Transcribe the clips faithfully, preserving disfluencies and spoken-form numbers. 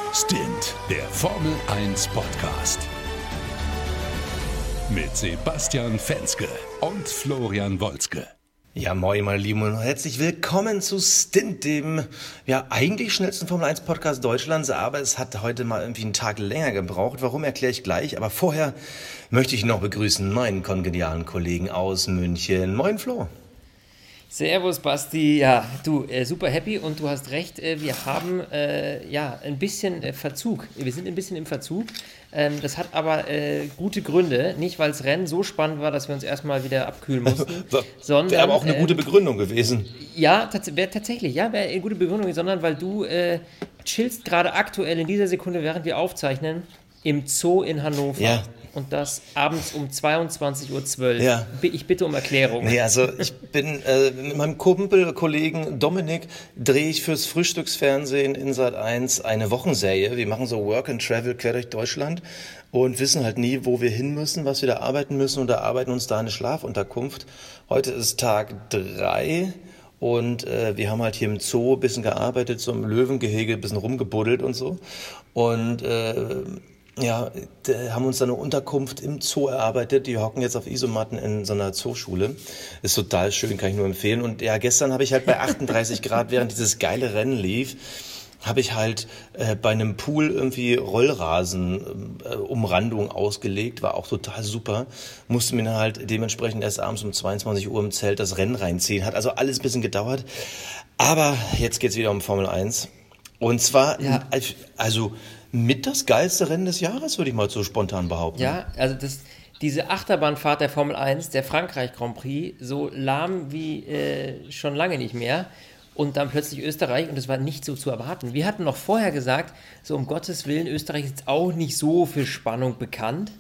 Stint, der Formel eins Podcast. Mit Sebastian Fenske und Florian Wolzke. Ja, moin meine Lieben und herzlich willkommen zu Stint, dem ja eigentlich schnellsten Formel eins Podcast Deutschlands, aber es hat heute mal irgendwie einen Tag länger gebraucht. Warum, erkläre ich gleich, aber vorher möchte ich noch begrüßen meinen kongenialen Kollegen aus München. Moin Flo. Servus Basti, ja, du, äh, super happy und du hast recht, äh, wir haben äh, ja ein bisschen äh, Verzug, wir sind ein bisschen im Verzug, ähm, das hat aber äh, gute Gründe, nicht weil das Rennen so spannend war, dass wir uns erstmal wieder abkühlen mussten, sondern... Wäre aber auch eine äh, gute Begründung gewesen. Ja, tats- wäre tatsächlich, ja, wäre eine gute Begründung, sondern weil du äh, chillst gerade aktuell in dieser Sekunde, während wir aufzeichnen, im Zoo in Hannover. Ja. Und das abends um zweiundzwanzig Uhr zwölf. Ja. Ich bitte um Erklärung. Nee, also ich bin äh, mit meinem Kumpel, Kollegen Dominik, drehe ich fürs Frühstücksfernsehen in Sat eins eine Wochenserie. Wir machen so Work and Travel quer durch Deutschland und wissen halt nie, wo wir hin müssen, was wir da arbeiten müssen und erarbeiten uns da eine Schlafunterkunft. Heute ist Tag drei. Und äh, wir haben halt hier im Zoo ein bisschen gearbeitet, so im Löwengehege ein bisschen rumgebuddelt und so. Und äh, ja, haben uns dann eine Unterkunft im Zoo erarbeitet. Die hocken jetzt auf Isomatten in so einer Zooschule. Ist total schön, kann ich nur empfehlen. Und ja, gestern habe ich halt bei achtunddreißig Grad, während dieses geile Rennen lief, habe ich halt äh, bei einem Pool irgendwie Rollrasen äh, Umrandung ausgelegt, war auch total super. Musste mir dann halt dementsprechend erst abends um zweiundzwanzig Uhr im Zelt das Rennen reinziehen. Hat also alles ein bisschen gedauert. Aber jetzt geht's wieder um Formel eins. Und zwar, Ja. also mit das geilste Rennen des Jahres, würde ich mal so spontan behaupten. Ja, also das, diese Achterbahnfahrt der Formel eins, der Frankreich Grand Prix, so lahm wie äh, schon lange nicht mehr. Und dann plötzlich Österreich und das war nicht so zu erwarten. Wir hatten noch vorher gesagt, so um Gottes Willen, Österreich ist auch nicht so für Spannung bekannt.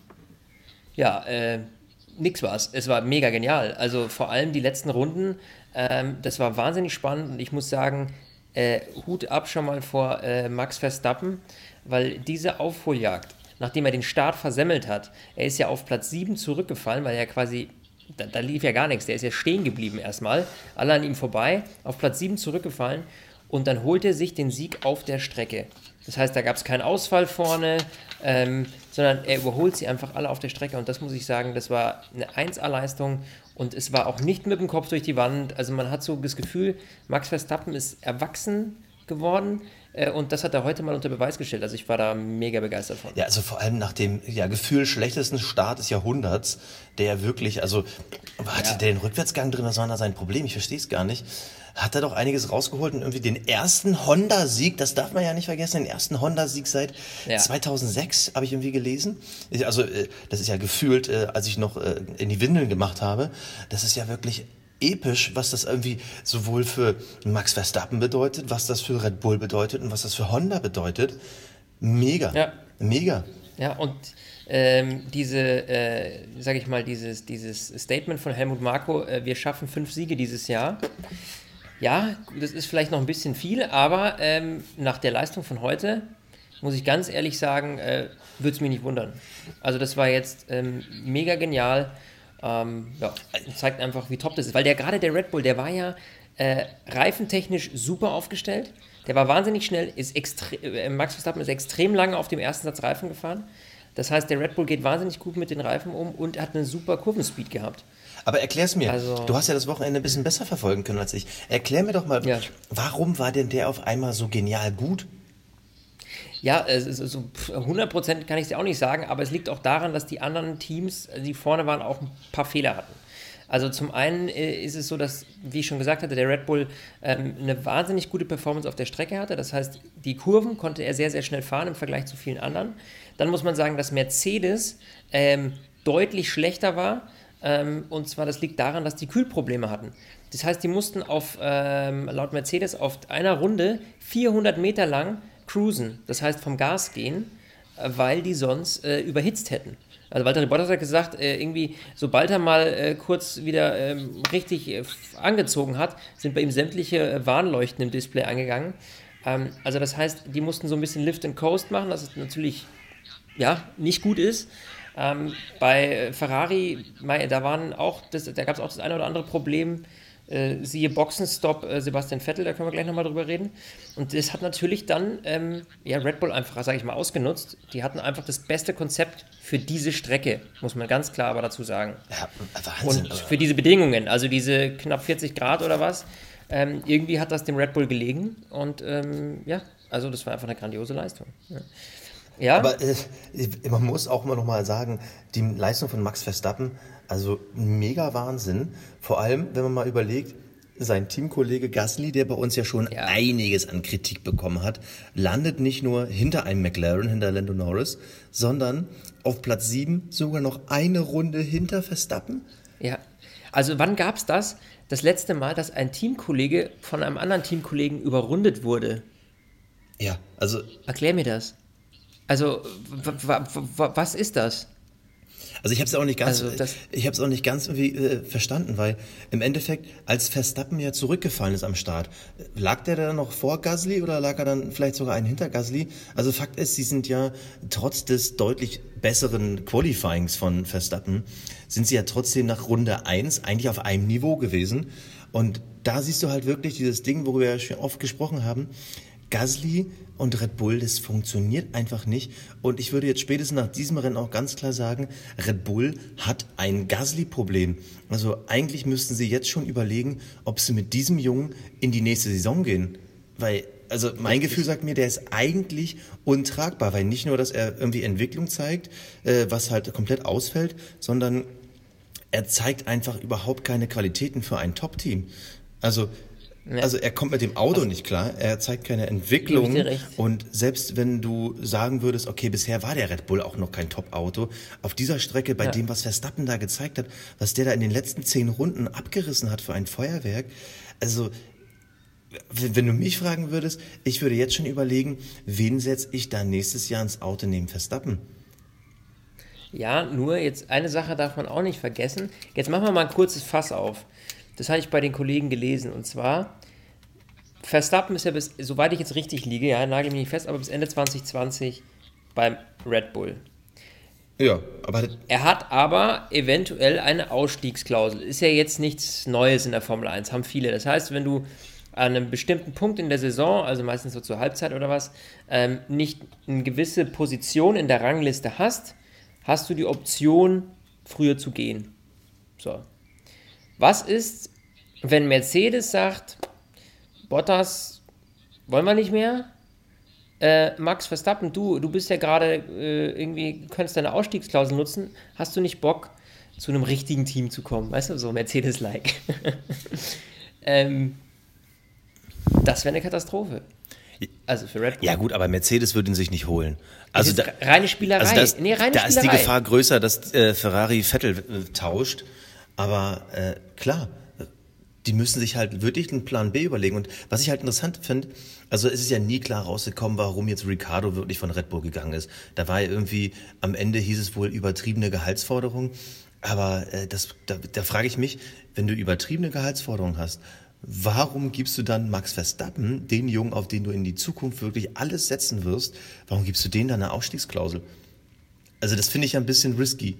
Ja, äh, nix war's. Es war mega genial. Also vor allem die letzten Runden, ähm, das war wahnsinnig spannend und ich muss sagen, äh, Hut ab schon mal vor äh, Max Verstappen, weil diese Aufholjagd, nachdem er den Start versemmelt hat, er ist ja auf Platz sieben zurückgefallen, weil er quasi, da, da lief ja gar nichts, der ist ja stehen geblieben erstmal, alle an ihm vorbei, auf Platz sieben zurückgefallen und dann holt er sich den Sieg auf der Strecke. Das heißt, da gab es keinen Ausfall vorne, ähm, sondern er überholt sie einfach alle auf der Strecke und das muss ich sagen, das war eine eins A-Leistung und es war auch nicht mit dem Kopf durch die Wand, also man hat so das Gefühl, Max Verstappen ist erwachsen geworden, und das hat er heute mal unter Beweis gestellt. Also ich war da mega begeistert von. Ja, also vor allem nach dem ja, Gefühl schlechtesten Start des Jahrhunderts, der wirklich, also hatte Ja. der den Rückwärtsgang drin, was war da sein Problem? Ich verstehe es gar nicht. Hat er doch einiges rausgeholt und irgendwie den ersten Honda-Sieg, das darf man ja nicht vergessen, den ersten Honda-Sieg seit Ja. zweitausendsechs, habe ich irgendwie gelesen. Also das ist ja gefühlt, als ich noch in die Windeln gemacht habe, das ist ja wirklich episch, was das irgendwie sowohl für Max Verstappen bedeutet, was das für Red Bull bedeutet und was das für Honda bedeutet. Mega, Ja. mega. Ja, und ähm, diese, äh, sag ich mal, dieses, dieses Statement von Helmut Marko, äh, wir schaffen fünf Siege dieses Jahr. Ja, das ist vielleicht noch ein bisschen viel, aber ähm, nach der Leistung von heute, muss ich ganz ehrlich sagen, äh, würde es mich nicht wundern. Also das war jetzt ähm, mega genial. Ähm, ja, zeigt einfach, wie top das ist. Weil der gerade der Red Bull, der war ja äh, reifentechnisch super aufgestellt. Der war wahnsinnig schnell. Ist extre- äh, Max Verstappen ist extrem lange auf dem ersten Satz Reifen gefahren. Das heißt, der Red Bull geht wahnsinnig gut mit den Reifen um und hat eine super Kurvenspeed gehabt. Aber erklär's mir, Also- du hast ja das Wochenende ein bisschen besser verfolgen können als ich. Erklär mir doch mal, Ja. warum war denn der auf einmal so genial gut? Ja, es ist so hundert Prozent kann ich es dir auch nicht sagen, aber es liegt auch daran, dass die anderen Teams, die vorne waren, auch ein paar Fehler hatten. Also zum einen äh, ist es so, dass, wie ich schon gesagt hatte, der Red Bull ähm, eine wahnsinnig gute Performance auf der Strecke hatte. Das heißt, die Kurven konnte er sehr, sehr schnell fahren im Vergleich zu vielen anderen. Dann muss man sagen, dass Mercedes ähm, deutlich schlechter war. Ähm, und zwar, das liegt daran, dass die Kühlprobleme hatten. Das heißt, die mussten auf, ähm, laut Mercedes auf einer Runde vierhundert Meter lang cruisen, das heißt vom Gas gehen, äh, weil die sonst äh, überhitzt hätten. Also Valtteri Bottas hat gesagt, äh, irgendwie, sobald er mal äh, kurz wieder ähm, richtig äh, angezogen hat, sind bei ihm sämtliche äh, Warnleuchten im Display angegangen. Ähm, also das heißt, die mussten so ein bisschen Lift and Coast machen, was natürlich ja, nicht gut ist. Ähm, bei Ferrari, da waren auch das, da gab es auch das eine oder andere Problem Äh, siehe Boxenstopp äh, Sebastian Vettel, da können wir gleich nochmal drüber reden. Und das hat natürlich dann ähm, ja, Red Bull einfach, sage ich mal, ausgenutzt. Die hatten einfach das beste Konzept für diese Strecke, muss man ganz klar aber dazu sagen. Ja, Wahnsinn. Und für diese Bedingungen, also diese knapp vierzig Grad oder was, ähm, irgendwie hat das dem Red Bull gelegen. Und ähm, ja, also das war einfach eine grandiose Leistung. Ja. Ja. Aber äh, man muss auch immer noch mal sagen, die Leistung von Max Verstappen, also mega Wahnsinn. Vor allem, wenn man mal überlegt, sein Teamkollege Gasly, der bei uns ja schon ja. einiges an Kritik bekommen hat, landet nicht nur hinter einem McLaren, hinter Lando Norris, sondern auf Platz sieben sogar noch eine Runde hinter Verstappen. Ja, also wann gab es das? Das letzte Mal, dass ein Teamkollege von einem anderen Teamkollegen überrundet wurde. Ja, also... Erklär mir das. Also, w- w- w- was ist das? Also ich habe es auch nicht ganz, Also das- ich habe es auch nicht ganz irgendwie äh, verstanden, weil im Endeffekt, als Verstappen ja zurückgefallen ist am Start, lag der dann noch vor Gasly oder lag er dann vielleicht sogar einen hinter Gasly? Also Fakt ist, sie sind ja trotz des deutlich besseren Qualifyings von Verstappen, sind sie ja trotzdem nach Runde eins eigentlich auf einem Niveau gewesen. Und da siehst du halt wirklich dieses Ding, worüber wir ja schon oft gesprochen haben, Gasly und Red Bull, das funktioniert einfach nicht. Und ich würde jetzt spätestens nach diesem Rennen auch ganz klar sagen, Red Bull hat ein Gasly-Problem. Also eigentlich müssten sie jetzt schon überlegen, ob sie mit diesem Jungen in die nächste Saison gehen. Weil, also mein Gefühl sagt mir, der ist eigentlich untragbar, weil nicht nur, dass er irgendwie Entwicklung zeigt, äh, was halt komplett ausfällt, sondern er zeigt einfach überhaupt keine Qualitäten für ein Top-Team. Also Also er kommt mit dem Auto nicht klar, er zeigt keine Entwicklung und selbst wenn du sagen würdest, okay, bisher war der Red Bull auch noch kein Top-Auto, auf dieser Strecke, bei Ja. dem, was Verstappen da gezeigt hat, was der da in den letzten zehn Runden abgerissen hat für ein Feuerwerk, also wenn wenn du mich fragen würdest, ich würde jetzt schon überlegen, wen setze ich da nächstes Jahr ins Auto neben Verstappen? Ja, nur jetzt eine Sache darf man auch nicht vergessen. Jetzt machen wir mal ein kurzes Fass auf. Das habe ich bei den Kollegen gelesen. Und zwar, Verstappen ist ja bis, soweit ich jetzt richtig liege, ja, nagel mich nicht fest, aber bis Ende zwanzig zwanzig beim Red Bull. Ja, aber Er hat aber eventuell eine Ausstiegsklausel. Ist ja jetzt nichts Neues in der Formel eins, haben viele. Das heißt, wenn du an einem bestimmten Punkt in der Saison, also meistens so zur Halbzeit oder was, ähm, nicht eine gewisse Position in der Rangliste hast, hast du die Option, früher zu gehen. So. Was ist, wenn Mercedes sagt, Bottas, wollen wir nicht mehr? Äh, Max Verstappen, du, du bist ja gerade äh, irgendwie, könntest deine Ausstiegsklausel nutzen, hast du nicht Bock, zu einem richtigen Team zu kommen? Weißt du, so Mercedes-like. ähm, das wäre eine Katastrophe. Also für Red Bull. ja gut, aber Mercedes würde ihn sich nicht holen. Also das ist da, reine Spielerei. Also das, nee, reine da ist die Spielerei. Gefahr größer, dass äh, Ferrari Vettel äh, tauscht. Aber äh, klar, die müssen sich halt wirklich einen Plan B überlegen. Und was ich halt interessant finde, also es ist ja nie klar rausgekommen, warum jetzt Ricciardo wirklich von Red Bull gegangen ist. Da war ja irgendwie, am Ende hieß es wohl übertriebene Gehaltsforderung. Aber äh, das, da, da frage ich mich, wenn du übertriebene Gehaltsforderungen hast, warum gibst du dann Max Verstappen, den Jungen, auf den du in die Zukunft wirklich alles setzen wirst, warum gibst du denen dann eine Ausstiegsklausel? Also das finde ich ja ein bisschen risky.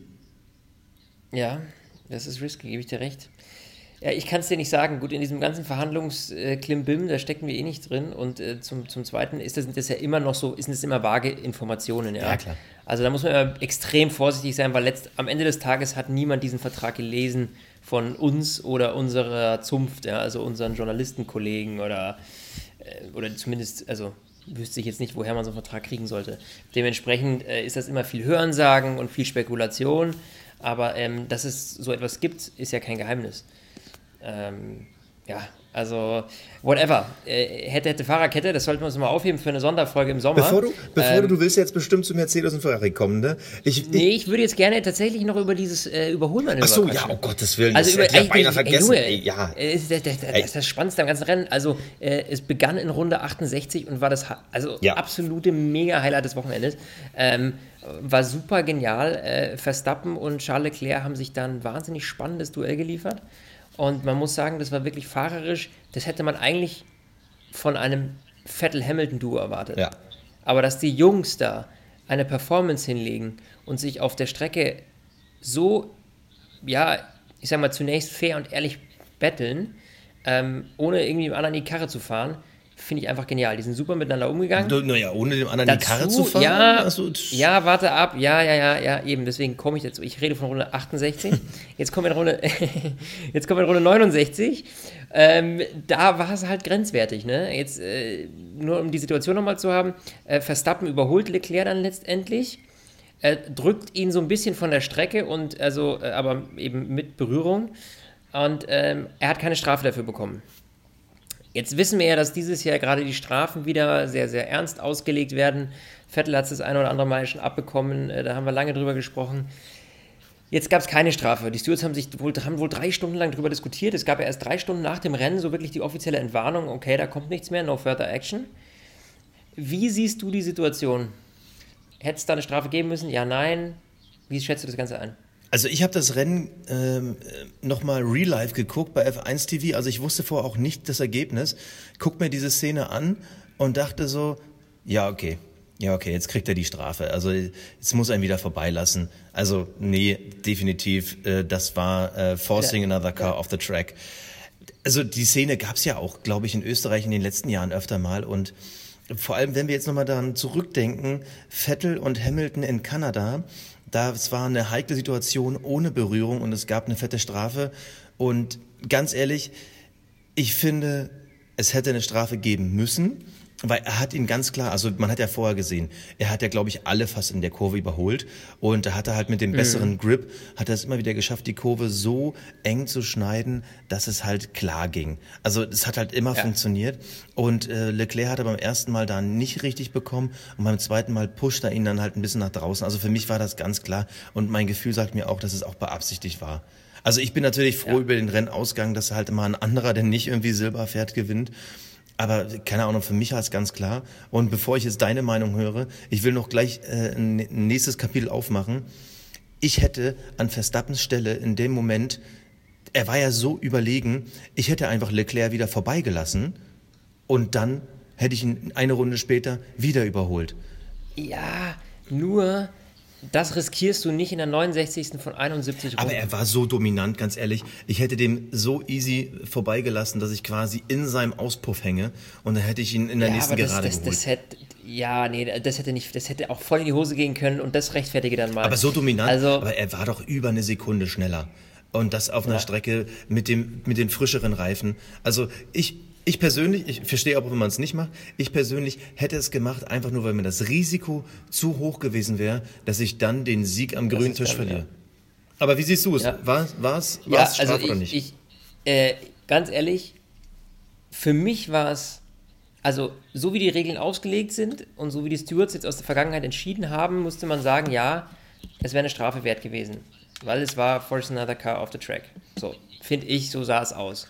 Ja, das ist risky, gebe ich dir recht. Ja, ich kann es dir nicht sagen. Gut, in diesem ganzen Verhandlungsklimbim, da stecken wir eh nicht drin. Und äh, zum, zum Zweiten ist das, sind das ja immer noch so, sind das immer vage Informationen. Ja, Ja, klar. Also da muss man immer extrem vorsichtig sein, weil letzt, am Ende des Tages hat niemand diesen Vertrag gelesen von uns oder unserer Zunft, ja, also unseren Journalistenkollegen oder, äh, oder zumindest, also wüsste ich jetzt nicht, woher man so einen Vertrag kriegen sollte. Dementsprechend äh, ist das immer viel Hörensagen und viel Spekulation. Aber ähm, dass es so etwas gibt, ist ja kein Geheimnis. Ähm, ja, also whatever. Äh, hätte, hätte Fahrerkette, das sollten wir uns mal aufheben für eine Sonderfolge im Sommer. Bevor du, bevor ähm, du, du willst jetzt bestimmt zu Mercedes und Ferrari kommen, ne? Ich, Nee, ich, ich würde jetzt gerne tatsächlich noch über dieses äh, Überholmanöver ach so, quatschen. ja, um Gottes Willen, Also das über, hätte ich ey, ja beinahe ey, vergessen. Ey, Ey, Junge, ja. äh, das, das, das, das ist das Spannendste am ganzen Rennen. Also äh, es begann in Runde achtundsechzig und war das ha- also Ja. absolute Mega-Highlight des Wochenendes. Ähm, war super genial. Äh, Verstappen und Charles Leclerc haben sich da ein wahnsinnig spannendes Duell geliefert. Und man muss sagen, das war wirklich fahrerisch. Das hätte man eigentlich von einem Vettel-Hamilton-Duo erwartet. Ja. Aber dass die Jungs da eine Performance hinlegen und sich auf der Strecke so, ja, ich sag mal, zunächst fair und ehrlich betteln, ähm, ohne irgendwie dem anderen in die Karre zu fahren, finde ich einfach genial. Die sind super miteinander umgegangen. Naja, ohne dem anderen in die Karre zu fahren? Ja, also, ja, warte ab. Ja, ja, ja, ja, eben. Deswegen komme ich dazu. Ich rede von Runde achtundsechzig. Jetzt kommen wir in Runde, jetzt kommen wir in Runde neunundsechzig. Ähm, da war es halt grenzwertig. Ne? Jetzt, äh, nur um die Situation nochmal zu haben, äh, Verstappen überholt Leclerc dann letztendlich, äh, drückt ihn so ein bisschen von der Strecke, und also, äh, aber eben mit Berührung. Und ähm, er hat keine Strafe dafür bekommen. Jetzt wissen wir ja, dass dieses Jahr gerade die Strafen wieder sehr, sehr ernst ausgelegt werden. Vettel hat es das eine oder andere Mal schon abbekommen, da haben wir lange drüber gesprochen. Jetzt gab es keine Strafe. Die Stewards haben sich wohl, haben wohl drei Stunden lang drüber diskutiert. Es gab ja erst drei Stunden nach dem Rennen so wirklich die offizielle Entwarnung, okay, da kommt nichts mehr, no further action. Wie siehst du die Situation? Hätte es da eine Strafe geben müssen? Ja, nein? Wie schätzt du das Ganze ein? Also ich habe das Rennen ähm, nochmal real life geguckt bei F eins T V, also ich wusste vorher auch nicht das Ergebnis, guck mir diese Szene an und dachte so, ja okay, ja okay, jetzt kriegt er die Strafe, also jetzt muss er ihn wieder vorbeilassen. Also nee, definitiv, äh, das war äh, forcing ja. another car ja. off the track. Also die Szene gab's ja auch, glaube ich, in Österreich in den letzten Jahren öfter mal, und vor allem, wenn wir jetzt nochmal daran zurückdenken, Vettel und Hamilton in Kanada, das war eine heikle Situation ohne Berührung und es gab eine fette Strafe. Und ganz ehrlich, ich finde, es hätte eine Strafe geben müssen, weil er hat ihn ganz klar, also man hat ja vorher gesehen, er hat ja, glaube ich, alle fast in der Kurve überholt, und da hat er halt mit dem besseren mhm. Grip, hat er es immer wieder geschafft, die Kurve so eng zu schneiden, dass es halt klar ging. Also es hat halt immer ja. funktioniert, und äh, Leclerc hat er beim ersten Mal da nicht richtig bekommen, und beim zweiten Mal pusht er ihn dann halt ein bisschen nach draußen. Also für mich war das ganz klar, und mein Gefühl sagt mir auch, dass es auch beabsichtigt war. Also ich bin natürlich froh ja. über den Rennausgang, dass halt immer ein anderer, der nicht irgendwie Silber fährt, gewinnt. Aber keine Ahnung, für mich war es ganz klar. Und bevor ich jetzt deine Meinung höre, ich will noch gleich äh, ein nächstes Kapitel aufmachen. Ich hätte an Verstappens Stelle in dem Moment, er war ja so überlegen, ich hätte einfach Leclerc wieder vorbeigelassen und dann hätte ich ihn eine Runde später wieder überholt. Ja, nur das riskierst du nicht in der neunundsechzigsten von einundsiebzig Runden. Aber er war so dominant, ganz ehrlich. Ich hätte dem so easy vorbeigelassen, dass ich quasi in seinem Auspuff hänge, und dann hätte ich ihn in der ja, nächsten aber das, Gerade das, geholt. Das hätte, ja, nee, das hätte nicht, das hätte auch voll in die Hose gehen können, und das rechtfertige dann mal. Aber so dominant, also, aber er war doch über eine Sekunde schneller. Und das auf einer ja. Strecke mit dem, mit den frischeren Reifen. Also ich, Ich persönlich, ich verstehe aber, wenn man es nicht macht, ich persönlich hätte es gemacht, einfach nur, weil mir das Risiko zu hoch gewesen wäre, dass ich dann den Sieg am grünen Tisch dann, verliere. Ja. Aber wie siehst du es? Ja. War es ja, Straf also oder ich, nicht? Ich, äh, ganz ehrlich, für mich war es, also so wie die Regeln ausgelegt sind und so wie die Stewards jetzt aus der Vergangenheit entschieden haben, musste man sagen, ja, es wäre eine Strafe wert gewesen. Weil es war force another car off the track. So, finde ich, so sah es aus.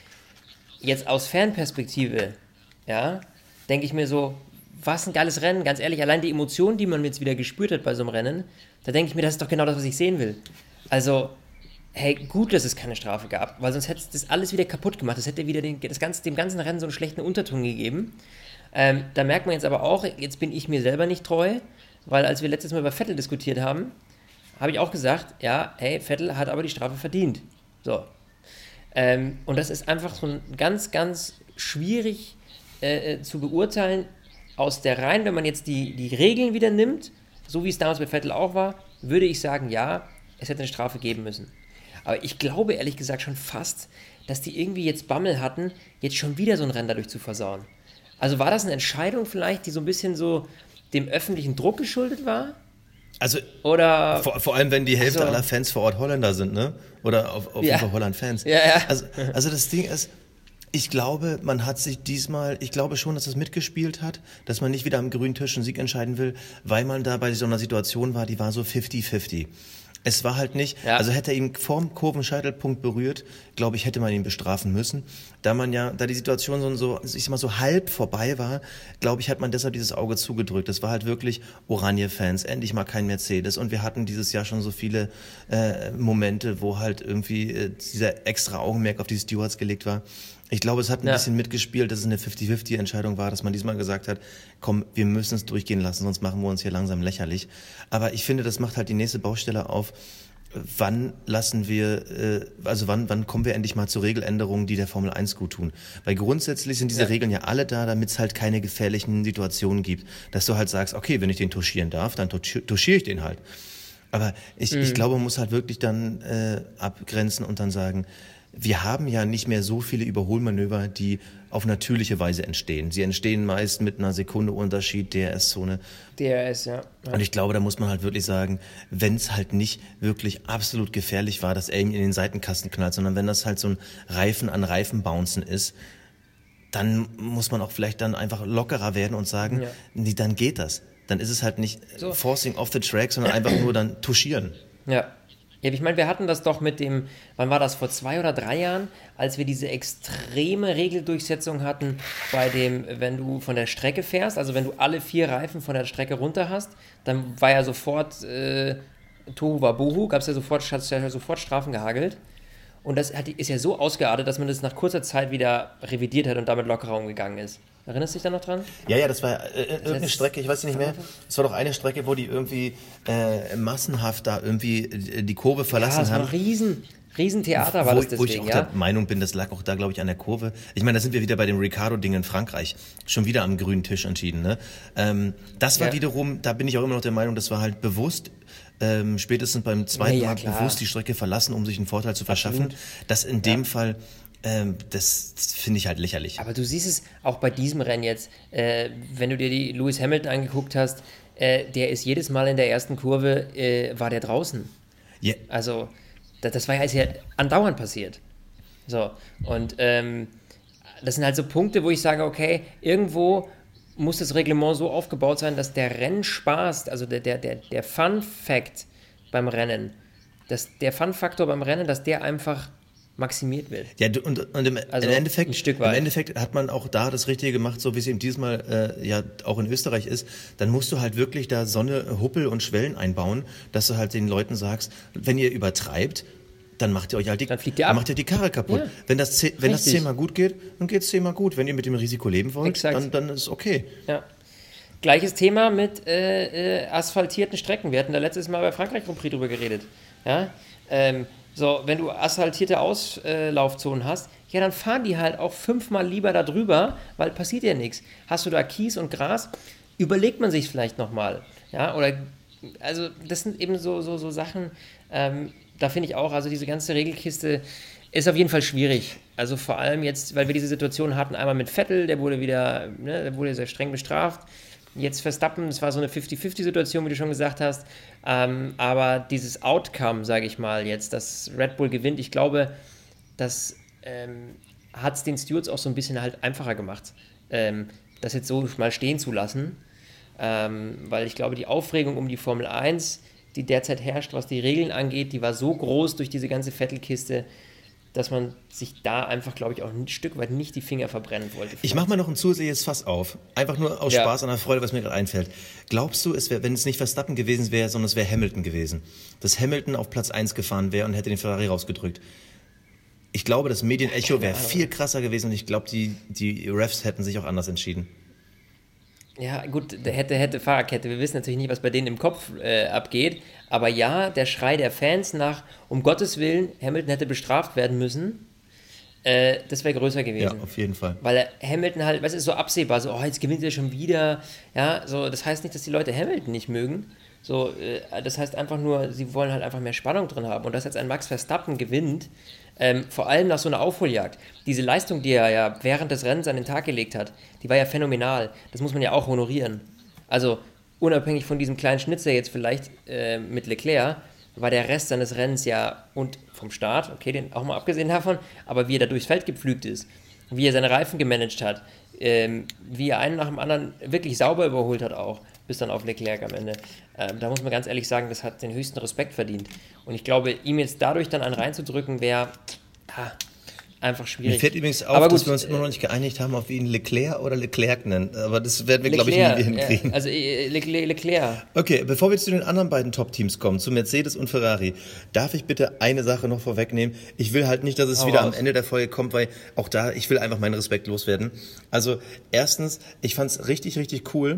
Jetzt aus Fanperspektive, ja, denke ich mir so, was ein geiles Rennen, ganz ehrlich, allein die Emotionen, die man jetzt wieder gespürt hat bei so einem Rennen, da denke ich mir, das ist doch genau das, was ich sehen will. Also, hey, gut, dass es keine Strafe gab, weil sonst hätte es das alles wieder kaputt gemacht, das hätte wieder den, das ganze, dem ganzen Rennen so einen schlechten Unterton gegeben. Ähm, da merkt man jetzt aber auch, jetzt bin ich mir selber nicht treu, weil als wir letztes Mal über Vettel diskutiert haben, habe ich auch gesagt, ja, hey, Vettel hat aber die Strafe verdient. So. Ähm, und das ist einfach so ein ganz, ganz schwierig äh, zu beurteilen aus der Reihen, wenn man jetzt die, die Regeln wieder nimmt, so wie es damals bei Vettel auch war, würde ich sagen, ja, es hätte eine Strafe geben müssen. Aber ich glaube ehrlich gesagt schon fast, dass die irgendwie jetzt Bammel hatten, jetzt schon wieder so ein Rennen dadurch zu versauen. Also war das eine Entscheidung vielleicht, die so ein bisschen so dem öffentlichen Druck geschuldet war? Also, oder, vor, vor allem, wenn die Hälfte also, aller Fans vor Ort Holländer sind, ne? Oder auf, auf ja. jeden Fall Holland-Fans. Ja, ja. Also, also das Ding ist, ich glaube, man hat sich diesmal, ich glaube schon, dass es mitgespielt hat, dass man nicht wieder am grünen Tisch einen Sieg entscheiden will, weil man da bei so einer Situation war, die war so fifty fifty. Es war halt nicht, ja. also hätte er ihn vorm Kurvenscheitelpunkt berührt, glaube ich, hätte man ihn bestrafen müssen. Da man ja, da die Situation so, so ich sag mal, so halb vorbei war, glaube ich, hat man deshalb dieses Auge zugedrückt. Es war halt wirklich Oranje-Fans, endlich mal kein Mercedes. Und wir hatten dieses Jahr schon so viele äh, Momente, wo halt irgendwie äh, dieser extra Augenmerk auf die Stewards gelegt war. Ich glaube, es hat ein ja. bisschen mitgespielt, dass es eine fifty fifty Entscheidung war, dass man diesmal gesagt hat, komm, wir müssen es durchgehen lassen, sonst machen wir uns hier langsam lächerlich. Aber ich finde, das macht halt die nächste Baustelle auf. wann lassen wir, äh, also wann, wann kommen wir endlich mal zu Regeländerungen, die der Formel eins gut tun? Weil grundsätzlich sind diese ja. Regeln ja alle da, damit es halt keine gefährlichen Situationen gibt. Dass du halt sagst, okay, wenn ich den touchieren darf, dann touchiere ich den halt. Aber ich, mhm. ich glaube, man muss halt wirklich dann äh, abgrenzen und dann sagen, wir haben ja nicht mehr so viele Überholmanöver, die auf natürliche Weise entstehen. Sie entstehen meist mit einer Sekunde Unterschied, D R S-Zone. D R S, ja. ja. Und ich glaube, da muss man halt wirklich sagen, wenn es halt nicht wirklich absolut gefährlich war, dass er ihm in den Seitenkasten knallt, sondern wenn das halt so ein Reifen an Reifen bouncen ist, dann muss man auch vielleicht dann einfach lockerer werden und sagen, ja. nee, dann geht das. Dann ist es halt nicht so. Forcing off the track, sondern einfach nur dann touchieren. Ja. Ja, ich meine, wir hatten das doch mit dem, wann war das, vor zwei oder drei Jahren, als wir diese extreme Regeldurchsetzung hatten bei dem, wenn du von der Strecke fährst, also wenn du alle vier Reifen von der Strecke runter hast, dann war ja sofort äh, Tohu Wabohu, gab es ja sofort, hat's ja sofort Strafen gehagelt. Und das hat, ist ja so ausgeartet, dass man das nach kurzer Zeit wieder revidiert hat und damit lockerer umgegangen ist. Erinnerst du dich da noch dran? Ja, ja, das war äh, irgendeine Strecke, ich weiß nicht mehr. Es war doch eine Strecke, wo die irgendwie äh, massenhaft da irgendwie die Kurve verlassen haben. Ja, das war ein riesen, riesen Theater war wo, das deswegen, Wo ich auch ja? der Meinung bin, das lag auch da, glaube ich, an der Kurve. Ich meine, da sind wir wieder bei dem Ricciardo-Ding in Frankreich. Schon wieder am grünen Tisch entschieden, ne? Ähm, das war ja. wiederum, da bin ich auch immer noch der Meinung, das war halt bewusst, ähm, spätestens beim zweiten ja, ja, Mal klar. bewusst die Strecke verlassen, um sich einen Vorteil zu verschaffen. Absolut. Das in dem ja. Fall... Ähm, das finde ich halt lächerlich. Aber du siehst es auch bei diesem Rennen jetzt, äh, wenn du dir die Lewis Hamilton angeguckt hast, äh, der ist jedes Mal in der ersten Kurve, äh, war der draußen. Yeah. Also, das, das war ja, ist ja andauernd passiert. So, und ähm, das sind halt so Punkte, wo ich sage, okay, irgendwo muss das Reglement so aufgebaut sein, dass der Rennspaß, also der, der, der, der Fun-Fact beim Rennen, dass der Fun-Faktor beim Rennen, dass der einfach maximiert wird. Ja, und, und im, also im, Endeffekt, ein Stück weit. im Endeffekt hat man auch da das Richtige gemacht, so wie es eben diesmal äh, ja auch in Österreich ist. Dann musst du halt wirklich da Sonne, Huppel und Schwellen einbauen, dass du halt den Leuten sagst, wenn ihr übertreibt, dann macht ihr euch halt die, dann fliegt ihr ab. Dann macht ihr die Karre kaputt. Ja. Wenn das wenn das zehnmal gut geht, dann geht es zehnmal gut. Wenn ihr mit dem Risiko leben wollt, dann, dann ist es okay. Ja. Gleiches Thema mit äh, äh, asphaltierten Strecken. Wir hatten da letztes Mal bei Frankreich Grand Prix drüber geredet. Ja? Ähm, So, wenn du asphaltierte Auslaufzonen hast, ja, dann fahren die halt auch fünfmal lieber da drüber, weil passiert ja nichts. Hast du da Kies und Gras, überlegt man sich vielleicht nochmal. Ja, oder, also, das sind eben so, so, so Sachen, ähm, da finde ich auch, also diese ganze Regelkiste ist auf jeden Fall schwierig. Also vor allem jetzt, weil wir diese Situation hatten, einmal mit Vettel, der wurde wieder, ne, der wurde sehr streng bestraft. Jetzt Verstappen, das war so eine fifty-fifty-Situation, wie du schon gesagt hast. Ähm, aber dieses Outcome, sage ich mal jetzt, dass Red Bull gewinnt, ich glaube, das ähm, hat es den Stewards auch so ein bisschen halt einfacher gemacht, ähm, das jetzt so mal stehen zu lassen. Ähm, weil ich glaube, die Aufregung um die Formel eins, die derzeit herrscht, was die Regeln angeht, die war so groß durch diese ganze Vettel-Kiste, dass man sich da einfach, glaube ich, auch ein Stück weit nicht die Finger verbrennen wollte. Ich mache mal noch ein zusätzliches Fass auf. Einfach nur aus ja. Spaß an der Freude, was mir gerade einfällt. Glaubst du, es wär, wenn es nicht Verstappen gewesen wäre, sondern es wäre Hamilton gewesen, dass Hamilton auf Platz eins gefahren wäre und hätte den Ferrari rausgedrückt? Ich glaube, das Medienecho wäre viel krasser gewesen und ich glaube, die, die Refs hätten sich auch anders entschieden. Ja, gut, der hätte, hätte Fahrerkette. Wir wissen natürlich nicht, was bei denen im Kopf äh, abgeht. Aber ja, der Schrei der Fans nach, um Gottes Willen, Hamilton hätte bestraft werden müssen, äh, das wäre größer gewesen. Ja, auf jeden Fall. Weil Hamilton halt, was ist so absehbar, so, oh, jetzt gewinnt er schon wieder. Ja, so, das heißt nicht, dass die Leute Hamilton nicht mögen. So, äh, das heißt einfach nur, sie wollen halt einfach mehr Spannung drin haben. Und dass jetzt ein Max Verstappen gewinnt, ähm, vor allem nach so einer Aufholjagd, diese Leistung, die er ja während des Rennens an den Tag gelegt hat, die war ja phänomenal. Das muss man ja auch honorieren. Also, unabhängig von diesem kleinen Schnitzer jetzt vielleicht äh, mit Leclerc, war der Rest seines Rennens ja, und vom Start, okay, den auch mal abgesehen davon, aber wie er da durchs Feld gepflügt ist, wie er seine Reifen gemanagt hat, ähm, wie er einen nach dem anderen wirklich sauber überholt hat auch, bis dann auf Leclerc am Ende. Ähm, da muss man ganz ehrlich sagen, das hat den höchsten Respekt verdient. Und ich glaube, ihm jetzt dadurch dann einen reinzudrücken, wäre ah, einfach schwierig. Mir fällt übrigens auf, gut, dass wir uns immer noch nicht geeinigt haben, ob wir ihn Leclerc oder Leclerc nennen. Aber das werden wir, glaube ich, nie hinkriegen. Ja, also äh, Le- Leclerc. Okay, bevor wir zu den anderen beiden Top-Teams kommen, zu Mercedes und Ferrari, darf ich bitte eine Sache noch vorwegnehmen? Ich will halt nicht, dass es oh, wieder raus. am Ende der Folge kommt, weil auch da, ich will einfach meinen Respekt loswerden. Also erstens, ich fand es richtig, richtig cool,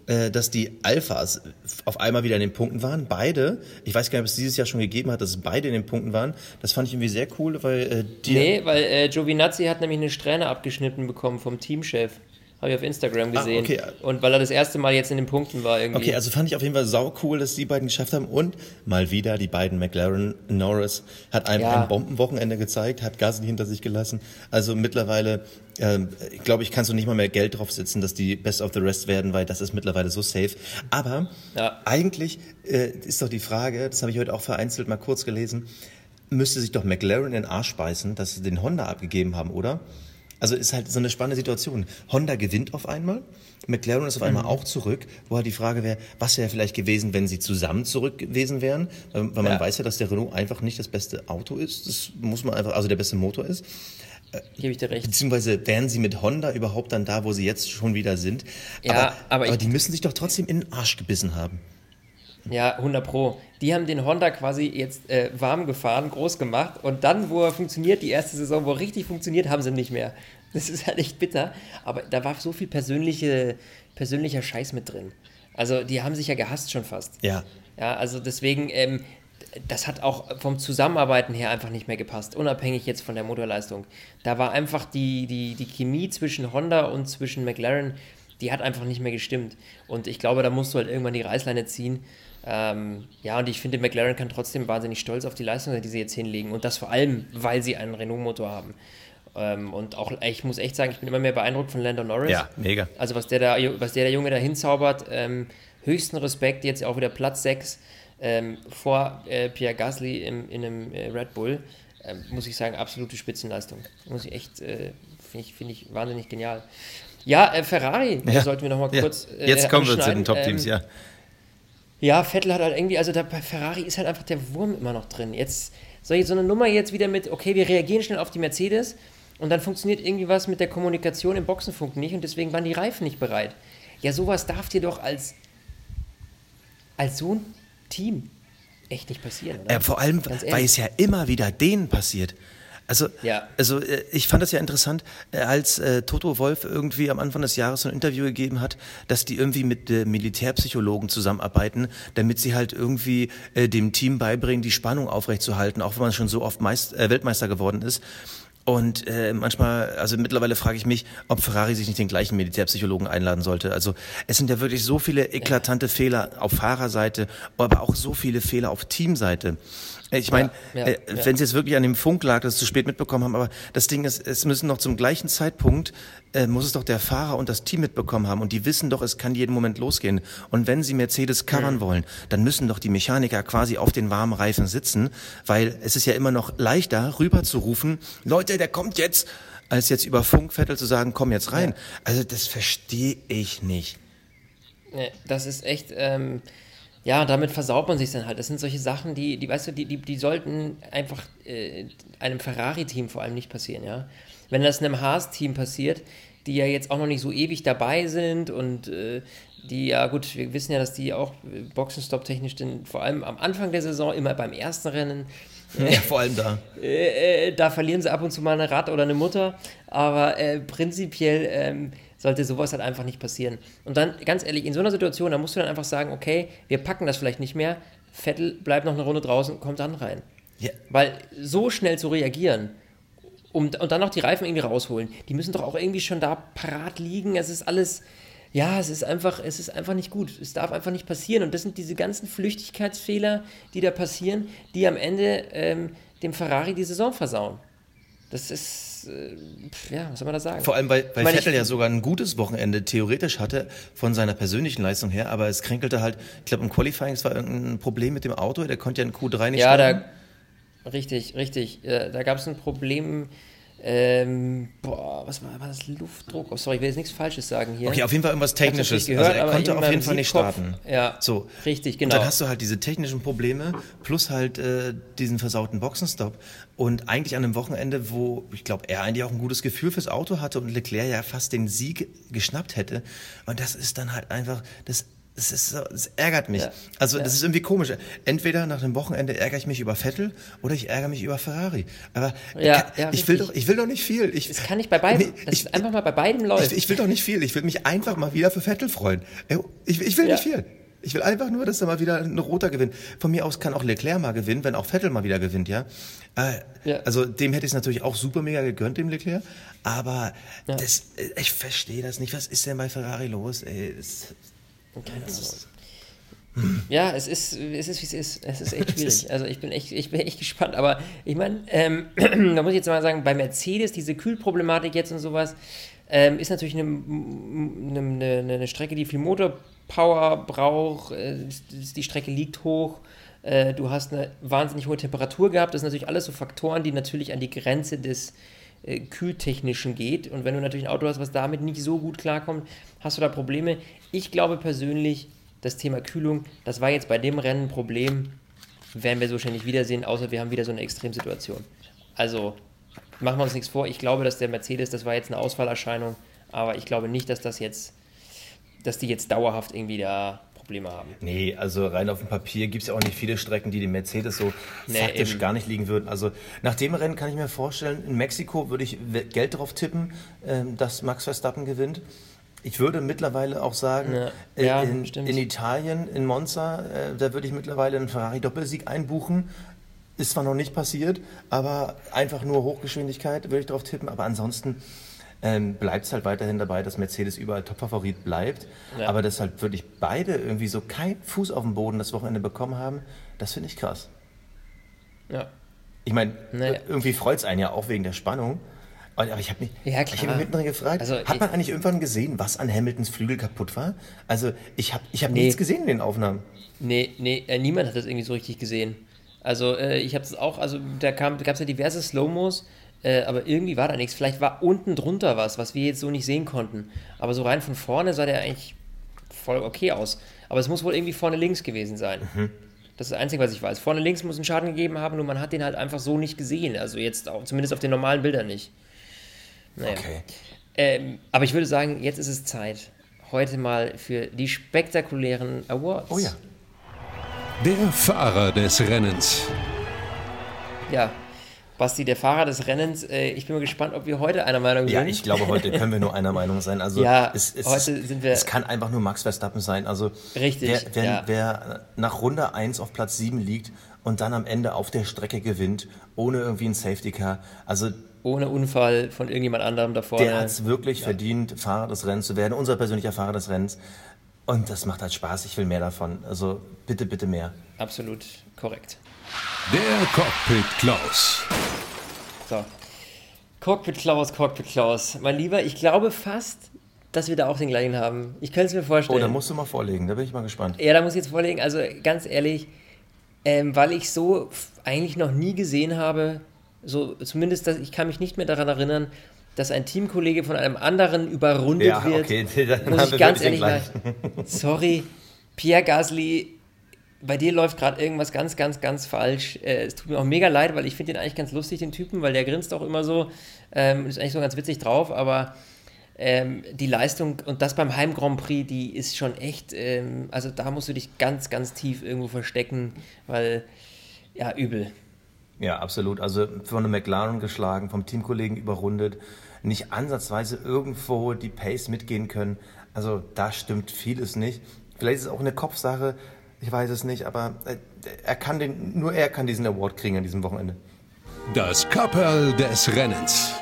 äh, dass die Alphas auf einmal wieder in den Punkten waren. Beide, ich weiß gar nicht, ob es dieses Jahr schon gegeben hat, dass beide in den Punkten waren. Das fand ich irgendwie sehr cool, weil äh, die... Nee, weil äh, Giovinazzi hat nämlich eine Strähne abgeschnitten bekommen vom Teamchef. Habe ich auf Instagram gesehen. Ah, okay. Und weil er das erste Mal jetzt in den Punkten war irgendwie. Okay, also fand ich auf jeden Fall sau cool, dass die beiden geschafft haben. Und mal wieder die beiden McLaren, Norris hat einem Ja. ein Bombenwochenende gezeigt, hat Gasly hinter sich gelassen. Also mittlerweile, ähm, ich glaube, ich kannst du nicht mal mehr Geld drauf setzen, dass die Best of the Rest werden, weil das ist mittlerweile so safe. Aber Ja. eigentlich äh, ist doch die Frage, das habe ich heute auch vereinzelt mal kurz gelesen, müsste sich doch McLaren in den Arsch beißen, dass sie den Honda abgegeben haben, oder? Also ist halt so eine spannende Situation. Honda gewinnt auf einmal, McLaren ist auf einmal auch zurück, wo halt die Frage wäre, was wäre vielleicht gewesen, wenn sie zusammen zurück gewesen wären, weil, weil man Ja. weiß ja, dass der Renault einfach nicht das beste Auto ist, das muss man einfach, also der beste Motor ist. Gebe ich dir recht. Beziehungsweise wären sie mit Honda überhaupt dann da, wo sie jetzt schon wieder sind. Ja, aber, aber aber ich- die müssen sich doch trotzdem in den Arsch gebissen haben. Ja, hundert Pro. Die haben den Honda quasi jetzt äh, warm gefahren, groß gemacht und dann, wo er funktioniert, die erste Saison, wo er richtig funktioniert, haben sie ihn nicht mehr. Das ist halt echt bitter, aber da war so viel persönliche, persönlicher Scheiß mit drin. Also die haben sich ja gehasst schon fast. Ja. Ja, also deswegen, ähm, das hat auch vom Zusammenarbeiten her einfach nicht mehr gepasst, unabhängig jetzt von der Motorleistung. Da war einfach die, die, die Chemie zwischen Honda und zwischen McLaren, die hat einfach nicht mehr gestimmt. Und ich glaube, da musst du halt irgendwann die Reißleine ziehen. Ähm, ja, und ich finde, McLaren kann trotzdem wahnsinnig stolz auf die Leistung sein, die sie jetzt hinlegen. Und das vor allem, weil sie einen Renault-Motor haben. Ähm, und auch, ich muss echt sagen, ich bin immer mehr beeindruckt von Lando Norris. Ja, mega. Also was der, da, was der, der Junge da hinzaubert, ähm, höchsten Respekt, jetzt auch wieder Platz sechs ähm, vor äh, Pierre Gasly im, in einem äh, Red Bull, ähm, muss ich sagen, absolute Spitzenleistung. Muss ich echt, äh, finde ich, find ich wahnsinnig genial. Ja, äh, Ferrari, Ja. sollten wir noch mal Ja. kurz äh, Jetzt kommen wir zu anschneiden. den Top-Teams, ähm, ja. Ja, Vettel hat halt irgendwie, also da bei Ferrari ist halt einfach der Wurm immer noch drin. Jetzt soll ich so eine Nummer jetzt wieder mit, okay, wir reagieren schnell auf die Mercedes und dann funktioniert irgendwie was mit der Kommunikation im Boxenfunk nicht und deswegen waren die Reifen nicht bereit. Ja, sowas darf dir doch als, als so ein Team echt nicht passieren, oder? Äh, vor allem, Ganz weil ehrlich. es ja immer wieder denen passiert. Also, Ja. also äh, ich fand das ja interessant, äh, als äh, Toto Wolff irgendwie am Anfang des Jahres so ein Interview gegeben hat, dass die irgendwie mit äh, Militärpsychologen zusammenarbeiten, damit sie halt irgendwie äh, dem Team beibringen, die Spannung aufrechtzuerhalten, auch wenn man schon so oft Meist, äh, Weltmeister geworden ist. Und äh, manchmal, also mittlerweile frage ich mich, ob Ferrari sich nicht den gleichen Militärpsychologen einladen sollte. Also es sind ja wirklich so viele eklatante Fehler auf Fahrerseite, aber auch so viele Fehler auf Teamseite. Ich meine, Ja, ja, äh, ja. wenn es jetzt wirklich an dem Funk lag, dass es zu spät mitbekommen haben, aber das Ding ist, es müssen noch zum gleichen Zeitpunkt, äh, muss es doch der Fahrer und das Team mitbekommen haben und die wissen doch, es kann jeden Moment losgehen. Und wenn sie Mercedes covern Mhm. wollen, dann müssen doch die Mechaniker quasi auf den warmen Reifen sitzen, weil es ist ja immer noch leichter, rüber zu rufen, Leute, der kommt jetzt, als jetzt über Funk Vettel zu sagen, komm jetzt rein. Ja. Also das verstehe ich nicht. Nee, das ist echt, ähm, ja, damit versaut man sich dann halt. Das sind solche Sachen, die, die weißt du, die, die, die sollten einfach äh, einem Ferrari-Team vor allem nicht passieren, ja. Wenn das einem Haas-Team passiert, die ja jetzt auch noch nicht so ewig dabei sind und äh, die, ja gut, wir wissen ja, dass die auch äh, Boxenstopp-technisch denn vor allem am Anfang der Saison, immer beim ersten Rennen, Ja, vor allem da. äh, äh, da verlieren sie ab und zu mal eine Rad oder eine Mutter, aber äh, prinzipiell ähm, sollte sowas halt einfach nicht passieren. Und dann, ganz ehrlich, in so einer Situation, da musst du dann einfach sagen, okay, wir packen das vielleicht nicht mehr, Vettel bleibt noch eine Runde draußen, kommt dann rein. Ja. Weil so schnell zu reagieren um, und dann noch die Reifen irgendwie rausholen, die müssen doch auch irgendwie schon da parat liegen, es ist alles... Ja, es ist einfach, es ist einfach nicht gut. Es darf einfach nicht passieren. Und das sind diese ganzen Flüchtigkeitsfehler, die da passieren, die am Ende ähm, dem Ferrari die Saison versauen. Das ist, äh, pf, ja, was soll man da sagen? Vor allem, weil, weil Ich meine, Vettel ich- ja sogar ein gutes Wochenende theoretisch hatte von seiner persönlichen Leistung her, aber es kränkelte halt, ich glaube im Qualifying, es war irgendein Problem mit dem Auto, der konnte ja in Q drei nicht Ja, starten. da, richtig, richtig. Äh, da gab es ein Problem, ähm, boah, was war, war das? Luftdruck? Oh, sorry, ich will jetzt nichts Falsches sagen hier. Okay, auf jeden Fall irgendwas Ich hab's Technisches. natürlich gehört, also er aber konnte in auf meinem jeden Fall nicht Siegkopf- starten. Ja, so. richtig, Und genau. dann hast du halt diese technischen Probleme plus halt äh, diesen versauten Boxenstopp und eigentlich an einem Wochenende, wo ich glaube, er eigentlich auch ein gutes Gefühl fürs Auto hatte und Leclerc ja fast den Sieg geschnappt hätte. Und das ist dann halt einfach, das Es, ist so, es ärgert mich. Ja. Also Ja. das ist irgendwie komisch. Entweder nach einem Wochenende ärgere ich mich über Vettel oder ich ärgere mich über Ferrari. Aber Ja, kann, ja, ich, will richtig. doch, ich will doch nicht viel. Ich, Das kann nicht bei beiden, Nee, dass ich- es einfach mal bei beiden läuft. ich, ich will doch nicht viel. Ich will mich einfach mal wieder für Vettel freuen. Ich, ich will Ja. nicht viel. Ich will einfach nur, dass er mal wieder ein roter gewinnt. Von mir aus kann auch Leclerc mal gewinnen, wenn auch Vettel mal wieder gewinnt, ja. Äh, Ja. Also dem hätte ich es natürlich auch super mega gegönnt, dem Leclerc. Aber Ja. das, äh, ich verstehe das nicht. Was ist denn bei Ferrari los? Ey, das, Keine Ahnung. Ja, es ist, es ist, wie es ist. Es ist echt schwierig. Also ich bin echt, ich bin echt gespannt. Aber ich meine, ähm, da muss ich jetzt mal sagen, bei Mercedes, diese Kühlproblematik jetzt und sowas, ähm, ist natürlich eine, eine, eine, eine Strecke, die viel Motorpower braucht. Äh, die Strecke liegt hoch. Äh, du hast eine wahnsinnig hohe Temperatur gehabt. Das sind natürlich alles so Faktoren, die natürlich an die Grenze des äh, Kühltechnischen geht. Und wenn du natürlich ein Auto hast, was damit nicht so gut klarkommt, hast du da Probleme. Ich glaube persönlich, das Thema Kühlung, das war jetzt bei dem Rennen ein Problem, werden wir so schnell nicht wiedersehen, außer wir haben wieder so eine Extremsituation. Also machen wir uns nichts vor. Ich glaube, dass der Mercedes, das war jetzt eine Ausfallerscheinung, aber ich glaube nicht, dass das jetzt, dass die jetzt dauerhaft irgendwie da Probleme haben. Nee, also rein auf dem Papier gibt es ja auch nicht viele Strecken, die dem Mercedes so Nee, faktisch eben. gar nicht liegen würden. Also nach dem Rennen kann ich mir vorstellen, in Mexiko würde ich we- Geld drauf tippen, ähm, dass Max Verstappen gewinnt. Ich würde mittlerweile auch sagen, Ja. äh, Ja, in, stimmt. in Italien, in Monza, äh, da würde ich mittlerweile einen Ferrari-Doppelsieg einbuchen. Ist zwar noch nicht passiert, aber einfach nur Hochgeschwindigkeit würde ich drauf tippen. Aber ansonsten ähm, bleibt es halt weiterhin dabei, dass Mercedes überall Top-Favorit bleibt. Ja. Aber dass halt wirklich beide irgendwie so keinen Fuß auf dem Boden das Wochenende bekommen haben, das finde ich krass. Ja. Ich meine, Naja. irgendwie freut es einen ja auch wegen der Spannung. Aber ich habe mich, Ja, ich hab klar. mich mittendrin gefragt, Also, hat man eigentlich irgendwann gesehen, was an Hamiltons Flügel kaputt war? Also ich habe ich hab Nee. nichts gesehen in den Aufnahmen. Nee, nee, äh, niemand hat das irgendwie so richtig gesehen. Also äh, ich habe es auch, also da gab es ja diverse Slow-Mos, äh, aber irgendwie war da nichts. Vielleicht war unten drunter was, was wir jetzt so nicht sehen konnten. Aber so rein von vorne sah der eigentlich voll okay aus. Aber es muss wohl irgendwie vorne links gewesen sein. Das ist das Einzige, was ich weiß. Vorne links muss einen Schaden gegeben haben, nur man hat den halt einfach so nicht gesehen. Also jetzt auch, zumindest auf den normalen Bildern nicht. Naja. Okay. Ähm, aber ich würde sagen, jetzt ist es Zeit, heute mal für die spektakulären Awards. Oh ja. Der Fahrer des Rennens. Ja, Basti, der Fahrer des Rennens, äh, ich bin mal gespannt, ob wir heute einer Meinung sind. Ja, ich glaube, heute können wir nur einer Meinung sein. Also Ja, es, es, heute ist, sind wir- es kann einfach nur Max Verstappen sein. Also Richtig, wer, wer, ja. wer nach Runde eins auf Platz sieben liegt und dann am Ende auf der Strecke gewinnt, ohne irgendwie ein Safety Car, also Ohne Unfall von irgendjemand anderem da vorne. der hat es wirklich verdient, Fahrer des Rennens zu werden, unser persönlicher Fahrer des Rennens. Und das macht halt Spaß, ich will mehr davon. Also bitte, bitte mehr. Absolut korrekt. Der Cockpit Klaus. So. Cockpit Klaus, Cockpit Klaus. Mein Lieber, ich glaube fast, dass wir da auch den gleichen haben. Ich könnte es mir Oh, vorstellen. da musst du mal vorlegen, da bin ich mal gespannt. Ja, da muss ich jetzt vorlegen. Also ganz ehrlich, ähm, weil ich so f- eigentlich noch nie gesehen habe, so zumindest, dass ich kann mich nicht mehr daran erinnern, dass ein Teamkollege von einem anderen überrundet Ja, wird. okay, dann muss haben ich wir ganz wirklich ehrlich den sagen, sorry, Pierre Gasly, bei dir läuft gerade irgendwas ganz, ganz, ganz falsch. Äh, es tut mir auch mega leid, weil ich finde den eigentlich ganz lustig, den Typen, weil der grinst auch immer so, ähm, ist eigentlich so ganz witzig drauf, aber ähm, die Leistung und das beim Heim Grand Prix, die ist schon echt, ähm, also da musst du dich ganz, ganz tief irgendwo verstecken, weil, ja, übel. Ja, absolut. Also von einem McLaren geschlagen, vom Teamkollegen überrundet, nicht ansatzweise irgendwo die Pace mitgehen können. Also da stimmt vieles nicht. Vielleicht ist es auch eine Kopfsache, ich weiß es nicht, aber äh, er kann den, nur er kann diesen Award kriegen an diesem Wochenende. Das Kapperl des Rennens.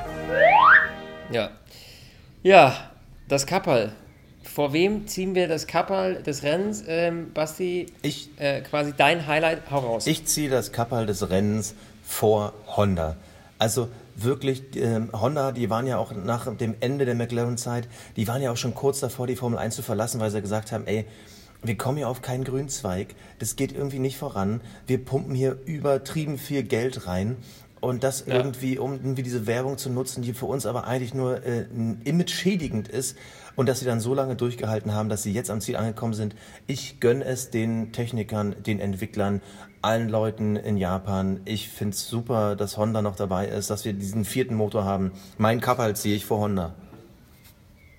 Ja. Ja, das Kapperl. Vor wem ziehen wir das Kapperl des Rennens? Ähm, Basti, Ich, äh, quasi dein Highlight, hau raus. ich ziehe das Kapperl des Rennens vor Honda. Also wirklich, ähm, Honda, die waren ja auch nach dem Ende der McLaren-Zeit, die waren ja auch schon kurz davor, die Formel eins zu verlassen, weil sie gesagt haben, ey, wir kommen hier auf keinen Grünzweig, das geht irgendwie nicht voran, wir pumpen hier übertrieben viel Geld rein und das Ja. irgendwie, um irgendwie diese Werbung zu nutzen, die für uns aber eigentlich nur äh, image-schädigend ist und dass sie dann so lange durchgehalten haben, dass sie jetzt am Ziel angekommen sind. Ich gönne es den Technikern, den Entwicklern, allen Leuten in Japan. Ich finde es super, dass Honda noch dabei ist, dass wir diesen vierten Motor haben. Mein Kapperl ziehe ich vor Honda.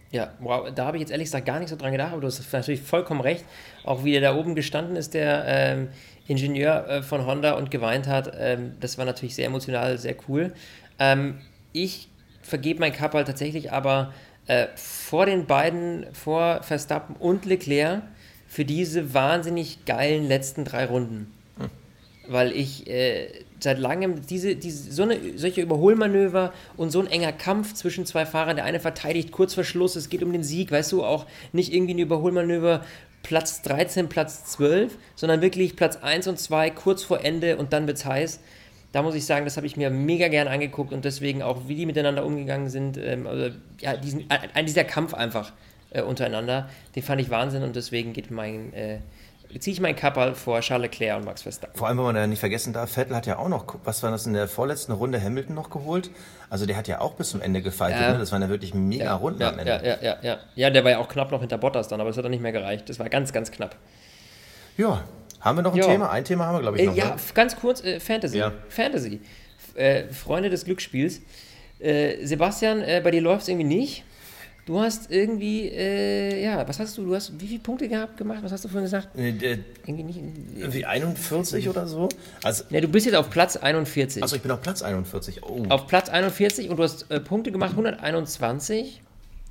Ja, wow, da habe ich jetzt ehrlich gesagt gar nicht so dran gedacht, aber du hast natürlich vollkommen recht. Auch wie der da oben gestanden ist, der ähm, Ingenieur äh, von Honda und geweint hat, ähm, das war natürlich sehr emotional, sehr cool. Ähm, ich vergebe mein Cup halt tatsächlich aber äh, vor den beiden, vor Verstappen und Leclerc, für diese wahnsinnig geilen letzten drei Runden. Hm. Weil ich äh, seit langem diese, diese, so eine, solche Überholmanöver und so ein enger Kampf zwischen zwei Fahrern, der eine verteidigt kurz vor Schluss, es geht um den Sieg, weißt du, auch nicht irgendwie ein Überholmanöver Platz dreizehn, Platz zwölf, sondern wirklich Platz eins und zwei kurz vor Ende und dann wird's heiß. Da muss ich sagen, das habe ich mir mega gern angeguckt und deswegen auch, wie die miteinander umgegangen sind, ähm, also, ja, diesen, ein, dieser Kampf einfach äh, untereinander, den fand ich Wahnsinn und deswegen geht mein, äh, ziehe ich meinen Kapperl vor Charles Leclerc und Max Verstappen. Vor allem, wenn man da nicht vergessen darf, Vettel hat ja auch noch, was war das in der vorletzten Runde, Hamilton noch geholt? Also der hat ja auch bis zum Ende gefightet, ja. ne? Das waren ja wirklich mega ja, Runden ja, am Ende. Ja, ja, ja, ja. Ja, der war ja auch knapp noch hinter Bottas dann, aber das hat dann nicht mehr gereicht. Das war ganz, ganz knapp. Ja, haben wir noch ein ja. Thema? Ein Thema haben wir, glaube ich, noch. Äh, ja, ne? ganz kurz, äh, Fantasy. Ja. Fantasy. Äh, Freunde des Glücksspiels. Äh, Sebastian, äh, bei dir läuft es irgendwie nicht. Du hast irgendwie, äh, ja, was hast du, du hast wie viele Punkte gehabt, gemacht? Was hast du vorhin gesagt? Äh, äh, irgendwie nicht. Irgendwie einundvierzig oder so? Also, Ne, du bist jetzt auf Platz einundvierzig. Achso, ich bin auf Platz einundvierzig. Oh. Auf Platz einundvierzig und du hast äh, Punkte gemacht, hunderteinundzwanzig.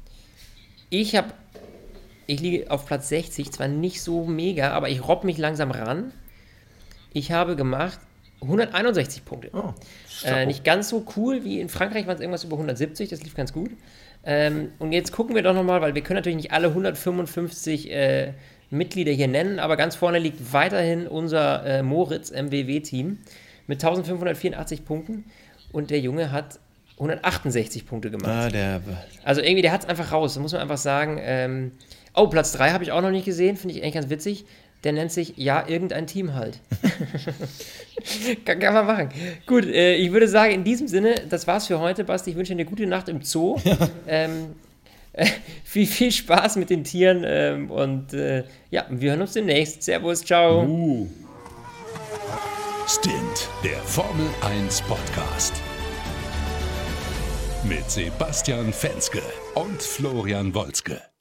Ich habe, ich liege auf Platz sechzig, zwar nicht so mega, aber ich robb mich langsam ran. Ich habe gemacht hunderteinundsechzig Punkte. Oh, äh, nicht ganz so cool wie in Frankreich, waren es irgendwas über hundertsiebzig, das lief ganz gut. Ähm, und jetzt gucken wir doch nochmal, weil wir können natürlich nicht alle hundertfünfundfünfzig äh, Mitglieder hier nennen, aber ganz vorne liegt weiterhin unser äh, Moritz M W W-Team mit eintausendfünfhundertvierundachtzig Punkten und der Junge hat hundertachtundsechzig Punkte gemacht. Ah, der... Also irgendwie, der hat es einfach raus, da muss man einfach sagen. Ähm, oh, Platz drei habe ich auch noch nicht gesehen, finde ich eigentlich ganz witzig. Der nennt sich, ja, irgendein Team halt. kann, kann man machen. Gut, äh, ich würde sagen, in diesem Sinne, das war's für heute, Basti. Ich wünsche dir eine gute Nacht im Zoo. Ja. Ähm, äh, viel, viel Spaß mit den Tieren ähm, und äh, ja, wir hören uns demnächst. Servus, ciao. Uh. Stint, der Formel eins Podcast. Mit Sebastian Fenske und Florian Wolzke.